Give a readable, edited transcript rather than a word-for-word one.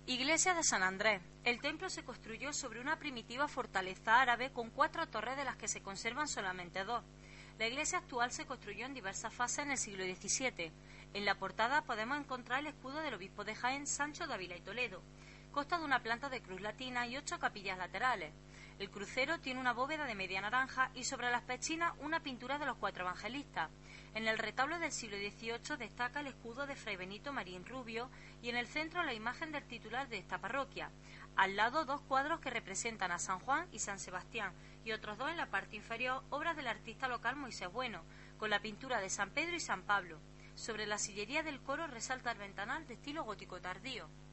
Iglesia de San Andrés. El templo se construyó sobre una primitiva fortaleza árabe con 4 torres, de las que se conservan solamente 2. La iglesia actual se construyó en diversas fases en el siglo XVII. En la portada podemos encontrar el escudo del obispo de Jaén, Sancho de Ávila y Toledo. Consta de una planta de cruz latina y 8 capillas laterales. El crucero tiene una bóveda de media naranja y sobre las pechinas una pintura de los 4 evangelistas. En el retablo del siglo XVIII destaca el escudo de Fray Benito Marín Rubio y en el centro la imagen del titular de esta parroquia. Al lado 2 cuadros que representan a San Juan y San Sebastián y otros 2 en la parte inferior, obras del artista local Moisés Bueno, con la pintura de San Pedro y San Pablo. Sobre la sillería del coro resalta el ventanal de estilo gótico tardío.